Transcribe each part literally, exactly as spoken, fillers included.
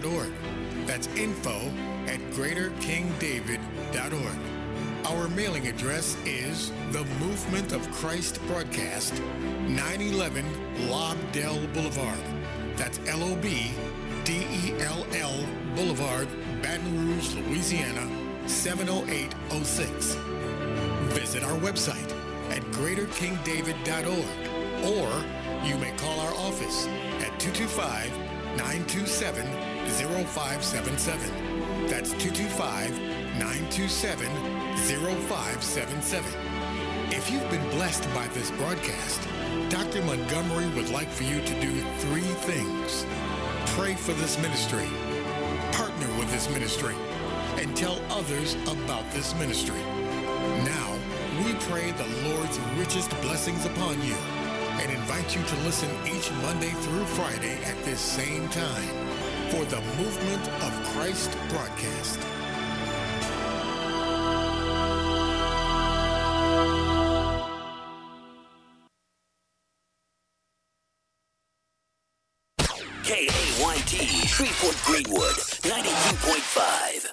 org. That's info at greater king david dot org. Our mailing address is The Movement of Christ Broadcast, nine eleven Lobdell Boulevard. That's L O B D E L L Boulevard, Baton Rouge, Louisiana, seven oh eight oh six. Visit our website at greater king david dot org, or you may call our office at two two five, nine two seven, zero five seven seven. That's two two five, nine two seven, zero five seven seven. If you've been blessed by this broadcast, Doctor Montgomery would like for you to do three things. Pray for this ministry, partner with this ministry, and tell others about this ministry. Now, we pray the Lord's richest blessings upon you and invite you to listen each Monday through Friday at this same time for the Movement of Christ broadcast. K A Y T, Shreveport Greenwood, ninety-two point five.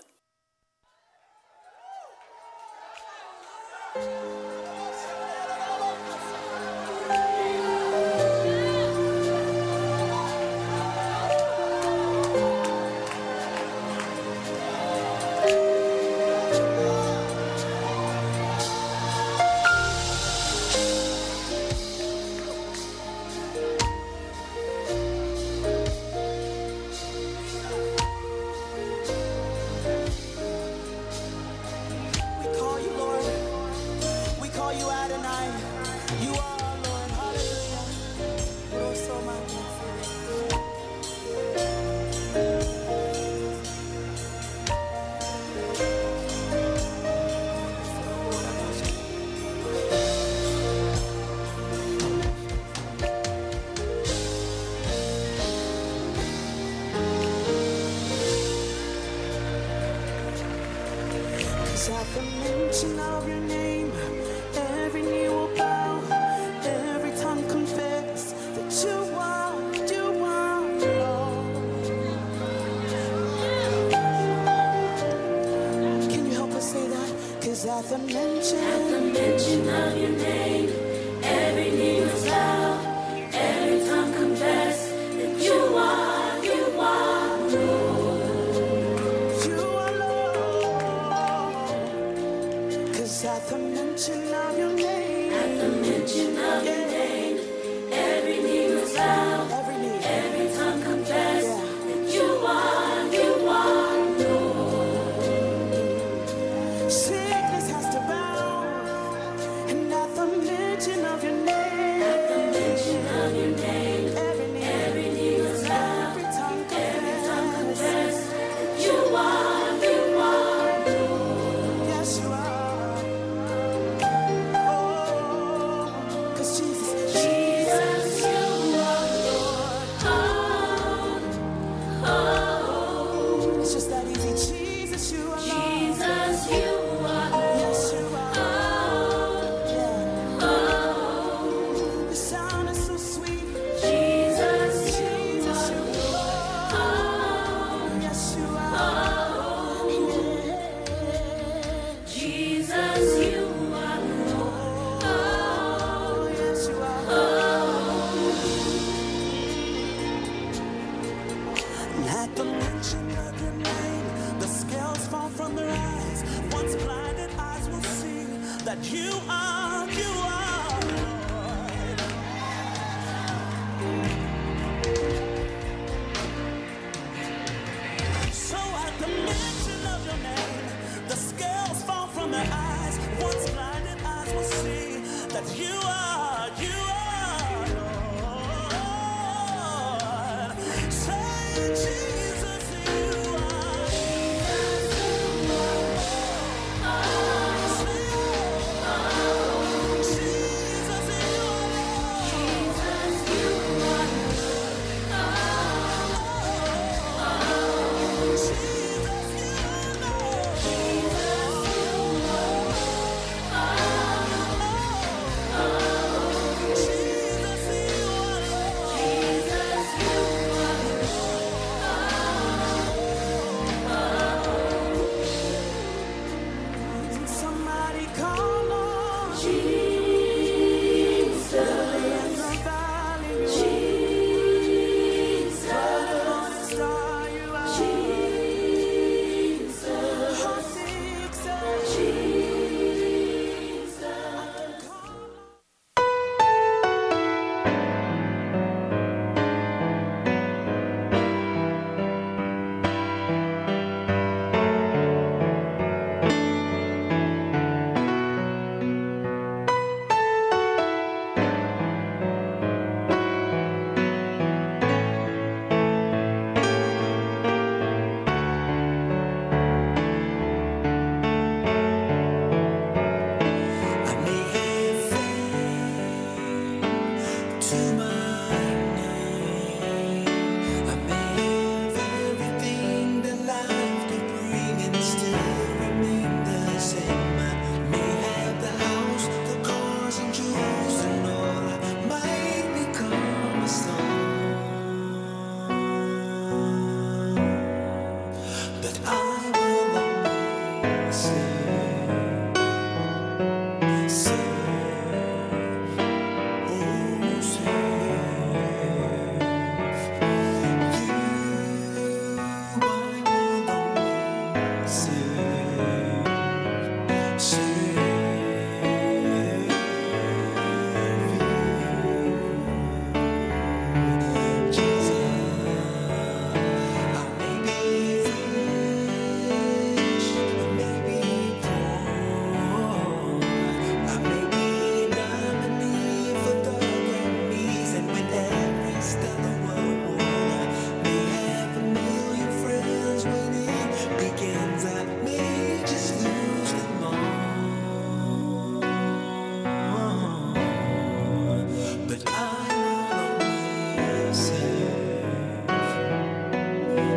At the mention of your name, every knee will bow, every tongue confess that you are, you are Lord. Can you help us say that? 'Cause at the mention, at the mention of your name, every knee will bow, every tongue confess that you are, you are Lord. At the mention of your name, at the mention of yeah. your name, every knee will bow, every knee, every tongue confess yeah. that you are, you are Lord. Sickness has to bow, and at the mention of your name, at the mention of your name, every knee, every knee will bow, every tongue confess, every tongue confess that you are, you are Lord. Yes, you are. You are, you are, Lord. So at the mention of your name, the scales fall from their eyes. Once blinded eyes will see that you are, you are, Lord. Say, Jesus, you are. Oh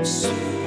soon.